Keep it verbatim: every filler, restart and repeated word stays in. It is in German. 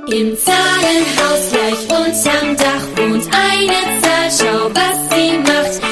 Im Zahlenhaus gleich unterm Dach wohnt eine Zahl, schau, was sie macht.